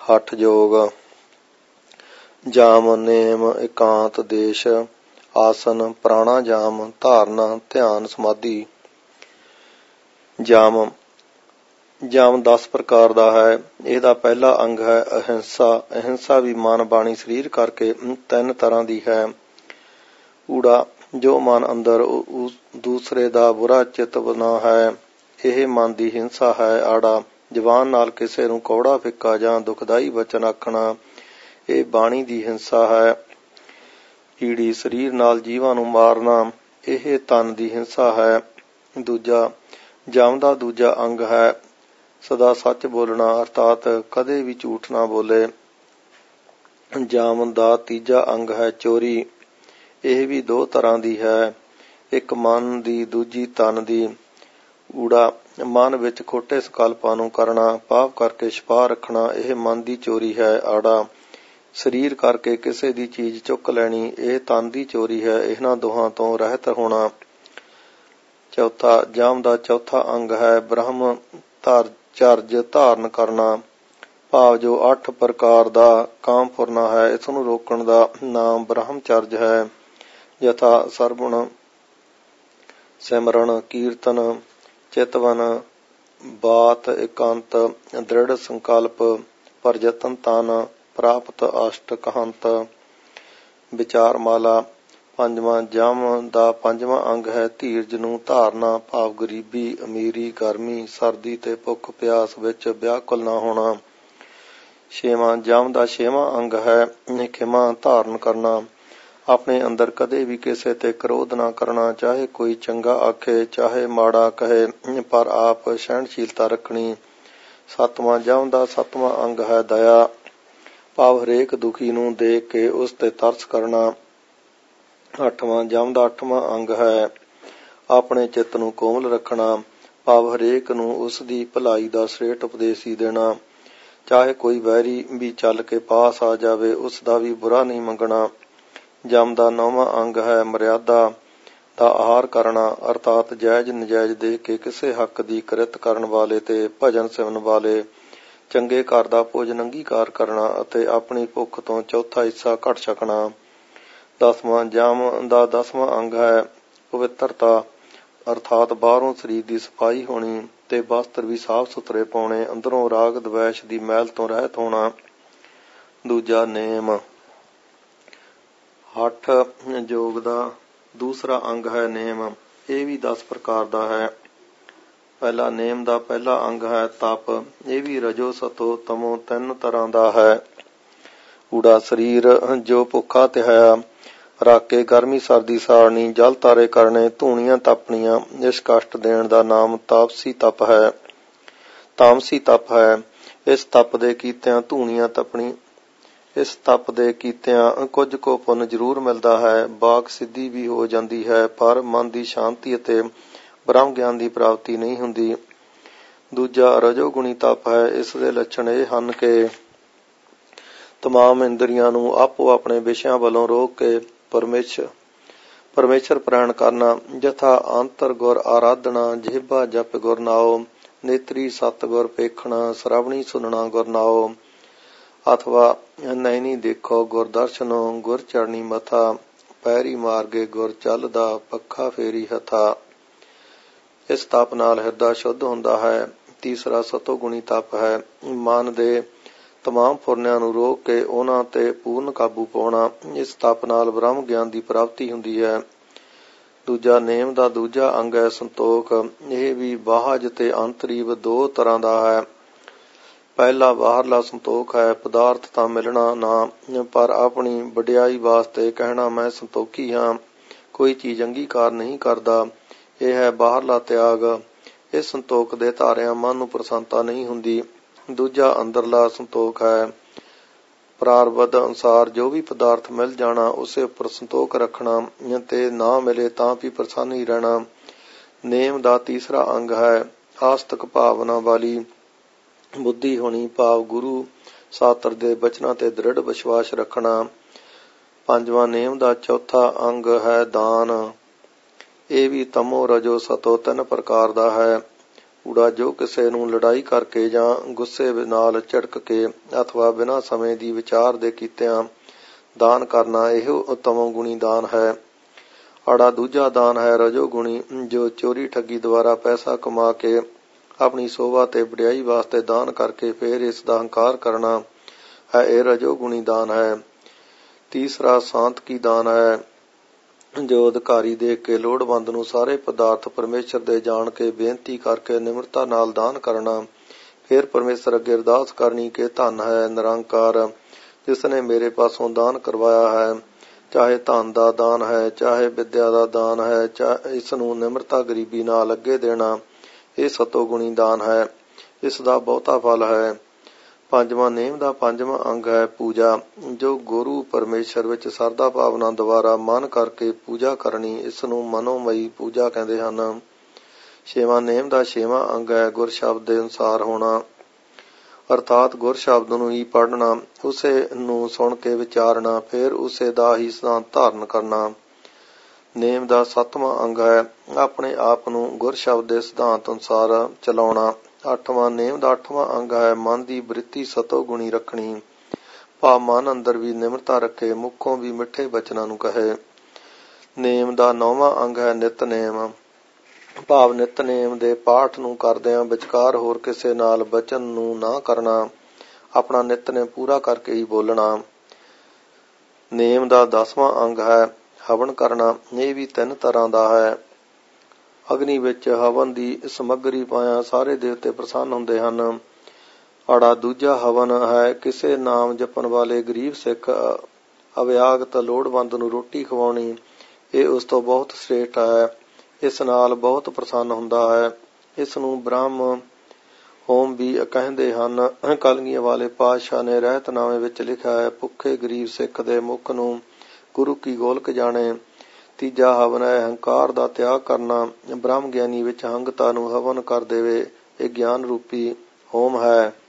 ਹਠ ਯੋਗ। ਜਾਮ ਨੇਮ ਇਕਾਂਤ ਦੇਸ਼ ਆਸਨ ਪ੍ਰਾਣਾਯਾਮ ਧਾਰਨਾ ਧਿਆਨ ਸਮਾਧੀ। ਜਾਮ 10 ਪ੍ਰਕਾਰ ਦਾ ਹੈ। ਇਹਦਾ ਪਹਿਲਾ ਅੰਗ ਹੈ ਅਹਿੰਸਾ। ਅਹਿੰਸਾ ਵੀ ਮਨ ਬਾਣੀ ਸਰੀਰ ਕਰਕੇ 3 ਤਰ੍ਹਾਂ ਦੀ ਹੈ। ਊੜਾ ਜੋ ਮਨ ਅੰਦਰ ਦੂਸਰੇ ਦਾ ਬੁਰਾ ਚਿੱਤ ਬਣਾ ਹੈ, ਇਹ ਮਨ ਦੀ ਹਿੰਸਾ ਹੈ। ਆੜਾ ਜ਼ਬਾਨ ਨਾਲ ਕਿਸੇ ਨੂੰ ਕੌੜਾ ਫਿੱਕਾ ਜਾਂ ਦੁਖਦਾਈ ਵਚਨ ਆਖਣਾ, ਇਹ ਬਾਣੀ ਦੀ ਹਿੰਸਾ ਹੈ। ਈੜੀ ਸਰੀਰ ਨਾਲ ਜੀਵਾਂ ਨੂੰ ਮਾਰਨਾ, ਇਹ ਤਨ ਦੀ ਹਿੰਸਾ ਹੈ। ਦੂਜਾ ਜਮ ਦਾ ਦੂਜਾ ਅੰਗ ਹੈ ਸਦਾ ਸੱਚ ਬੋਲਣਾ, ਅਰਥਾਤ ਕਦੇ ਵੀ ਝੂਠ ਨਾ ਬੋਲੇ। ਜਾਮ ਦਾ ਤੀਜਾ ਅੰਗ ਹੈ ਚੋਰੀ। ਇਹ ਵੀ 2 ਤਰ੍ਹਾਂ ਦੀ ਹੈ, ਇੱਕ ਮਨ ਦੀ ਦੂਜੀ ਤਨ ਦੀ। ਊੜਾ ਮਨ ਵਿੱਚ ਖੋਟੇ ਸੰਕਲਪਾਂ ਨੂੰ ਕਰਨਾ, ਪਾਪ ਕਰਕੇ ਛੁਪਾ ਰੱਖਣਾ, ਇਹ ਮਨ ਦੀ ਚੋਰੀ ਹੈ। ਆੜਾ ਸਰੀਰ ਕਰਕੇ ਕਿਸੇ ਦੀ ਚੀਜ਼ ਚੁੱਕ ਲੈਣੀ, ਇਹ ਤਨ ਦੀ ਚੋਰੀ ਹੈ। ਇਹਨਾਂ ਦੋਹਾਂ ਤੋਂ ਰਹਿਤ ਹੋਣਾ। ਚੌਥਾ ਜਾਮ ਦਾ ਚੌਥਾ ਅੰਗ ਹੈ ਬ੍ਰਹਮ ਚਰਜ ਧਾਰਨ ਕਰਨਾ, ਭਾਵ ਜੋ 8 ਪ੍ਰਕਾਰ ਦਾ ਕਾਮ ਫੁਰਨਾ ਹੈ, ਇਸ ਨੂੰ ਰੋਕਣ ਦਾ ਨਾਮ ਬ੍ਰਹਮ ਚਰਜ ਹੈ। ਯਥਾ ਸਰਵਣ ਸਿਮਰਨ ਕੀਰਤਨ ਚਿਤਵਨ ਬਾਤ ਇਕੰਤ ਦ੍ਰਿੜ ਸੰਕਲਪ ਪਰਜਤਨ ਤਨ ਪ੍ਰਾਪਤ ਅਸ਼ਟ ਕਹੰਤ। ਵਿਚਾਰ ਮਾਲਾ। ਪੰਜਵਾਂ ਜਮ ਦਾ ਪੰਜਵਾਂ ਅੰਗ ਹੈ ਧੀਰਜ ਨੂੰ ਧਾਰਨਾ, ਭਾਵ ਗਰੀਬੀ ਅਮੀਰੀ ਗਰਮੀ ਸਰਦੀ ਤੇ ਭੁੱਖ ਪਿਆਸ ਵਿੱਚ ਵਿਆਕੁਲ ਨਾ ਹੋਣਾ। ਛੇਵਾਂ ਜਮ ਦਾ ਛੇਵਾਂ ਅੰਗ ਹੈ ਖਿਮਾ ਧਾਰਨ ਕਰਨਾ, ਆਪਣੇ ਅੰਦਰ ਕਦੇ ਵੀ ਕਿਸੇ ਤੇ ਕ੍ਰੋਧ ਨਾ ਕਰਨਾ, ਚਾਹੇ ਕੋਈ ਚੰਗਾ ਆਖੇ ਚਾਹੇ ਮਾੜਾ ਕਹੇ, ਪਰ ਆਪ ਸਹਿਣਸ਼ੀਲਤਾ ਰੱਖਣੀ। ਸੱਤਵਾਂ ਜਮ ਦਾ ਸੱਤਵਾਂ ਅੰਗ ਹੈ ਦਇਆ, ਭਾਵ ਹਰੇਕ ਦੁਖੀ ਨੂੰ ਦੇਖ ਕੇ ਉਸ ਤੇ ਤਰਸ ਕਰਨਾ। ਅੱਠਵਾਂ ਜਮ ਦਾ ਅੱਠਵਾਂ ਅੰਗ ਹੈ ਆਪਣੇ ਚਿੱਤ ਨੂੰ ਕੋਮਲ ਰੱਖਣਾ, ਭਾਵ ਹਰੇਕ ਨੂੰ ਉਸ ਦੀ ਭਲਾਈ ਦਾ ਸ੍ਰੇਸ਼ਟ ਉਪਦੇਸ਼ ਹੀ ਦੇਣਾ। ਚਾਹੇ ਕੋਈ ਵੈਰੀ ਵੀ ਚੱਲ ਕੇ ਪਾਸ ਆ ਜਾਵੇ, ਉਸ ਦਾ ਵੀ ਬੁਰਾ ਨਹੀਂ ਮੰਗਣਾ। ਜਮ ਦਾ 9ਵਾਂ ਅੰਗ ਹੈ ਮਰਿਆਦਾ ਦਾ ਆਹਾਰ ਕਰਨਾ, ਅਰਥਾਤ ਜਾਇਜ਼ ਨਜਾਇਜ਼ ਦੇਖ ਕੇ ਕਿਸੇ ਹੱਕ ਦੀ ਕਿਰਤ ਕਰਨ ਵਾਲੇ ਤੇ ਭਜਨ ਸਿਮਰਨ ਵਾਲੇ ਚੰਗੇ ਘਰ ਦਾ ਭੋਜਨ ਅੰਗੀਕਾਰ ਕਰਨਾ ਅਤੇ ਆਪਣੀ ਭੁੱਖ ਤੋਂ ਚੌਥਾ ਹਿੱਸਾ ਘੱਟ ਛਕਣਾ। 10ਵਾਂ ਜਮ ਦਾ 10ਵਾਂ ਅੰਗ ਹੈ ਪਵਿੱਤਰਤਾ, ਅਰਥਾਤ ਬਾਹਰੋਂ ਸਰੀਰ ਦੀ ਸਫਾਈ ਹੋਣੀ ਤੇ ਵਸਤਰ ਵੀ ਸਾਫ਼ ਸੁਥਰੇ ਪਾਉਣੇ, ਅੰਦਰੋਂ ਰਾਗ ਦਵੈਸ਼ ਦੀ ਮੈਲ ਤੋਂ ਰਹਿਤ ਹੋਣਾ। ਦੂਜਾ ਨੇਮ। ਹਠ ਯੋਗ ਦਾ ਦੂਸਰਾ ਅੰਗ ਹੈ ਨੇਮ। ਇਹ ਵੀ 10 ਪ੍ਰਕਾਰ ਦਾ ਹੈ। ਪਹਿਲਾ ਨੇਮ ਦਾ ਪਹਿਲਾ ਅੰਗ ਹੈ ਤਪ। ਇਹ ਵੀ ਰਜੋ ਸਤੋ ਤਮੋ 3 ਤਰ੍ਹਾਂ ਦਾ ਹੈ। ਊੜਾ ਸਰੀਰ ਜੋ ਭੁੱਖਾ ਤਿਹਾਇਆ ਰੱਖ ਕੇ ਗਰਮੀ ਸਰਦੀ ਸਾੜਨੀ, ਜਲ ਤਾਰੇ ਕਰਨੇ, ਧੂਣੀਆਂ ਤਪਣੀਆਂ, ਇਸ ਕਸ਼ਟ ਦੇਣ ਦਾ ਨਾਮ ਤਾਪਸੀ ਤਪ ਹੈ, ਤਾਮਸੀ ਤਪ ਹੈ। ਇਸ ਤਪ ਦੇ ਕੀਤਿਆਂ ਧੂਣੀਆਂ ਤਪਣੀ, ਇਸ ਤਪ ਦੇ ਕੀਤਿਆਂ ਕੁਝ ਕੁ ਪੁੰਨ ਜ਼ਰੂਰ ਮਿਲਦਾ ਹੈ, ਵਾਕ ਸਿੱਧੀ ਵੀ ਹੋ ਜਾਂਦੀ ਹੈ, ਪਰ ਮਨ ਦੀ ਸ਼ਾਂਤੀ ਅਤੇ ਬ੍ਰਹਮ ਗਿਆਨ ਦੀ ਪ੍ਰਾਪਤੀ ਨਹੀਂ ਹੁੰਦੀ। ਦੂਜਾ ਰਜੋਗੁਣੀ ਤਪ ਹੈ। ਇਸ ਦੇ ਲੱਛਣ ਇਹ ਹਨ ਕਿ ਤਮਾਮ ਇੰਦਰੀਆਂ ਨੂੰ ਆਪੋ ਆਪਣੇ ਵਿਸ਼ਿਆਂ ਵੱਲੋਂ ਰੋਕ ਕੇ ਪਰਮੇਸ਼ਰ ਪ੍ਰੈਣ ਕਰਨਾ, ਯਥਾ ਅੰਤਰ ਗੁਰ ਆਰਾਧਨਾ, ਜਿਹਬਾ ਜਪ ਗੁਰ ਨਾਉ, ਨੇਤਰੀ ਸਤ ਗੁਰ ਪੇਖਣਾ, ਸ਼ਰਵਣੀ ਸੁਨਣਾ ਗੁਰ ਨਾਉ, ਅਥਵਾ ਨੈਣੀ ਦੇਖੋ ਗੁਰ ਦਰਸ਼ਨੋ, ਗੁਰ ਚਰਣੀ ਮਥਾ, ਪੈਰੀ ਮਾਰਗੇ ਗੁਰ ਚੱਲਦਾ, ਪੱਖਾ ਫੇਰੀ ਹਥਾ। ਇਸ ਤਪ ਨਾਲ ਹਿਰਦਾ ਸ਼ੁੱਧ ਹੁੰਦਾ ਹੈ। ਤੀਸਰਾ ਸਤੋ ਗੁਣੀ ਤਪ ਹੈ। ਮਨ ਦੇ ਤਮਾਮ ਫੁਰਨਿਆਂ ਨੂੰ ਰੋਕ ਕੇ ਉਹਨਾਂ ਤੇ ਪੂਰਨ ਕਾਬੂ ਪਾਉਣਾ, ਇਸ ਤਪ ਨਾਲ ਬ੍ਰਹਮ ਗਿਆਨ ਦੀ ਪ੍ਰਾਪਤੀ ਹੁੰਦੀ ਹੈ। ਦੂਜਾ ਨੇਮ ਦਾ ਦੂਜਾ ਅੰਗ ਹੈ ਸੰਤੋਖ। ਇਹ ਵੀ ਬਾਹਜ ਤੇ ਅੰਤਰੀਵ 2 ਤਰ੍ਹਾਂ ਦਾ ਹੈ। ਪਹਿਲਾ ਬਾਹਰਲਾ ਸੰਤੋਖ ਹੈ, ਪਦਾਰਥ ਤਾਂ ਮਿਲਣਾ ਨਾ, ਪਰ ਆਪਣੀ ਵਡਿਆਈ ਵਾਸਤੇ ਕਹਿਣਾ ਮੈਂ ਸੰਤੋਖੀ ਹਾਂ, ਕੋਈ ਚੀਜ਼ ਅੰਗੀਕਾਰ ਨਹੀਂ ਕਰਦਾ, ਇਹ ਹੈ ਬਾਹਰਲਾ ਤਿਆਗ। ਇਸ ਸੰਤੋਖ ਦੇ ਧਾਰਿਆਂ ਮਨ ਨੂੰ ਪ੍ਰਸੰਨਤਾ ਨਹੀਂ ਹੁੰਦੀ। ਦੂਜਾ ਅੰਦਰਲਾ ਸੰਤੋਖ ਹੈ, ਪ੍ਰਾਰਬਧ ਅਨੁਸਾਰ ਜੋ ਵੀ ਪਦਾਰਥ ਮਿਲ ਜਾਣਾ ਉਸੇ ਉੱਪਰ ਸੰਤੋਖ ਰੱਖਣਾ ਤੇ ਨਾ ਮਿਲੇ ਤਾਂ ਵੀ ਪ੍ਰਸੰਨ ਹੀ ਰਹਿਣਾ। ਨੇਮ ਦਾ ਤੀਸਰਾ ਅੰਗ ਹੈ ਆਸਤਕ ਭਾਵਨਾ ਵਾਲੀ ਬੁੱਧੀ ਹੋਣੀ, ਭਾਵ ਗੁਰੂ ਸ਼ਾਸਤਰ ਦੇ ਬਚਨਾਂ ਤੇ ਦ੍ਰਿੜ ਵਿਸ਼ਵਾਸ ਰੱਖਣਾ। ਪੰਜਵਾਂ ਨੇਮ ਦਾ ਚੌਥਾ ਅੰਗ ਹੈ ਦਾਨ। ਇਹ ਵੀ ਤਮੋ ਰਜੋ ਸਤੋ 3 ਪ੍ਰਕਾਰ ਦਾ ਹੈ। ਊੜਾ ਜੋ ਕਿਸੇ ਨੂੰ ਲੜਾਈ ਕਰਕੇ ਜਾਂ ਗੁੱਸੇ ਨਾਲ ਝਿੜਕ ਕੇ ਅਥਵਾ ਬਿਨਾਂ ਸਮੇਂ ਦੀ ਵਿਚਾਰ ਦੇ ਕੀਤਿਆਂ ਦਾਨ ਕਰਨਾ ਇਹ ਉਤਮ ਗੁਣੀ ਦਾਨ ਹੈ। ਆੜਾ ਦੂਜਾ ਦਾਨ ਹੈ ਰਜੋ ਗੁਣੀ, ਜੋ ਚੋਰੀ ਠੱਗੀ ਦੁਆਰਾ ਪੈਸਾ ਕਮਾ ਕੇ ਆਪਣੀ ਸੋਭਾ ਤੇ ਵਡਿਆਈ ਵਾਸਤੇ ਦਾਨ ਕਰਕੇ ਫੇਰ ਇਸ ਦਾ ਹੰਕਾਰ ਕਰਨਾ ਹੈ, ਇਹ ਰਜੋ ਗੁਣੀ ਦਾਨ ਹੈ। ਤੀਸਰਾ ਸ਼ਾਂਤ ਕੀ ਦਾਨ ਹੈ, ਜੋ ਅਧਿਕਾਰੀ ਦੇਖ ਕੇ ਲੋੜਵੰਦ ਨੂੰ ਸਾਰੇ ਪਦਾਰਥ ਪਰਮੇਸ਼ਰ ਦੇ ਜਾਣ ਕੇ ਬੇਨਤੀ ਕਰਕੇ ਨਿਮਰਤਾ ਨਾਲ ਦਾਨ ਕਰਨਾ, ਫਿਰ ਪਰਮੇਸ਼ਰ ਅੱਗੇ ਅਰਦਾਸ ਕਰਨੀ ਕਿ ਧੰਨ ਹੈ ਨਿਰੰਕਾਰ ਜਿਸ ਨੇ ਮੇਰੇ ਪਾਸੋਂ ਦਾਨ ਕਰਵਾਇਆ ਹੈ, ਚਾਹੇ ਧਨ ਦਾ ਦਾਨ ਹੈ ਚਾਹੇ ਵਿਦਿਆ ਦਾ ਦਾਨ ਹੈ, ਚਾਹੇ ਇਸ ਨੂੰ ਨਿਮਰਤਾ ਗਰੀਬੀ ਨਾਲ ਅੱਗੇ ਦੇਣਾ, ਇਹ ਸਤੋ ਗੁਣੀ ਦਾਨ ਹੈ। ਇਸ ਦਾ ਬਹੁਤਾ ਫਲ ਹੈ। ਪੰਜਵਾਂ ਨੇਮ ਦਾ ਪੰਜਵਾਂ ਅੰਗ ਹੈ ਪੂਜਾ, ਜੋ ਗੁਰੂ ਪਰਮੇਸ਼ਰ ਵਿੱਚ ਸਰਦਾ ਭਾਵਨਾ ਦੁਆਰਾ ਮਨ ਕਰਕੇ ਪੂਜਾ ਕਰਨੀ, ਇਸ ਨੂੰ ਮਨੋਮਈ ਪੂਜਾ ਕਹਿੰਦੇ ਹਨ। ਛੇਵਾਂ ਨੇਮ ਦਾ ਛੇਵਾਂ ਅੰਗ ਹੈ ਗੁਰ ਸ਼ਬਦ ਦੇ ਅਨੁਸਾਰ ਹੋਣਾ, ਅਰਥਾਤ ਗੁਰ ਸ਼ਬਦ ਨੂੰ ਹੀ ਪੜ੍ਹਨਾ, ਉਸੇ ਨੂੰ ਸੁਣ ਕੇ ਵਿਚਾਰਨਾ, ਫਿਰ ਉਸੇ ਦਾ ਹੀ ਸਿਧਾਂਤ ਧਾਰਨ ਕਰਨਾ। ਨੇਮ ਦਾ ਸੱਤਵਾਂ ਅੰਗ ਹੈ ਆਪਣੇ ਆਪ ਨੂੰ ਗੁਰ ਸ਼ਬਦ ਦੇ ਸਿਧਾਂਤ ਅਨੁਸਾਰ ਚਲਾਉਣਾ। ਅੱਠਵਾਂ ਨੇਮ ਦਾ ਅੱਠਵਾਂ ਅੰਗ ਹੈ ਮਨ ਦੀ ਬ੍ਰਿਤੀ ਸਤੋ ਗੁਣੀ ਰੱਖਣੀ, ਭਾਵ ਮਨ ਅੰਦਰ ਵੀ ਨਿਮਰਤਾ ਰੱਖੇ, ਮੁੱਖੋਂ ਵੀ ਮਿੱਠੇ ਬਚਨਾਂ ਨੂੰ ਕਹੇ। ਨੇਮ ਦਾ ਨੌਵਾਂ ਅੰਗ ਹੈ ਨਿਤਨੇਮ, ਭਾਵ ਨਿਤਨੇਮ ਦੇ ਪਾਠ ਨੂੰ ਕਰਦਿਆਂ ਵਿਚਕਾਰ ਹੋਰ ਕਿਸੇ ਨਾਲ ਬਚਨ ਨੂੰ ਨਾ ਕਰਨਾ, ਆਪਣਾ ਨਿਤਨੇਮ ਪੂਰਾ ਕਰਕੇ ਹੀ ਬੋਲਣਾ। ਨੇਮ ਦਾ 10ਵਾਂ ਅੰਗ ਹੈ ਹਵਨ ਕਰਨਾ, ਇਹ ਵੀ 3 ਤਰ੍ਹਾਂ ਦਾ ਹੈ। ਅਗਨੀ ਵਿੱਚ ਹਵਨ ਦੀ ਸਮੱਗਰੀ ਪਾਇਆ ਸਾਰੇ ਦੇਵਤੇ ਪ੍ਰਸੰਨ ਹੁੰਦੇ ਹਨ। ਆੜਾ ਦੂਜਾ ਹਵਨ ਹੈ ਕਿਸੇ ਨਾਮ ਜਪਣ ਵਾਲੇ ਗਰੀਬ ਸਿੱਖ ਅਵਿਆਗਤ ਲੋੜਵੰਦ ਨੂੰ ਰੋਟੀ ਖਵਾਉਣੀ, ਇਹ ਉਸ ਤੋਂ ਬਹੁਤ ਸ੍ਰੇਸ਼ਟ ਹੈ, ਇਸ ਨਾਲ ਬਹੁਤ ਪ੍ਰਸੰਨ ਹੁੰਦਾ ਹੈ। ਇਸ ਨੂੰ ਬ੍ਰਹਮ ਹੋਮ ਵੀ ਕਹਿੰਦੇ ਹਨ। ਕਲਗੀਆਂ ਵਾਲੇ ਪਾਤਸ਼ਾਹ ਨੇ ਰਹਿਤਨਾਮੇ ਵਿੱਚ ਲਿਖਿਆ ਹੈ, ਭੁੱਖੇ ਗਰੀਬ ਸਿੱਖ ਦੇ ਮੁਖ ਨੂੰ ਗੁਰੂ ਕੀ ਗੋਲਕ ਜਾਣੇ। ਤੀਜਾ ਹਵਨ ਹੈ ਹੰਕਾਰ ਦਾ ਤਿਆਗ ਕਰਨਾ, ਬ੍ਰਹਮ ਗਿਆਨੀ ਵਿੱਚ ਹੰਗਤਾ ਨੂੰ ਹਵਨ ਕਰ ਦੇਵੇ, ਇਹ ਗਿਆਨ ਰੂਪੀ ਹੋਮ ਹੈ।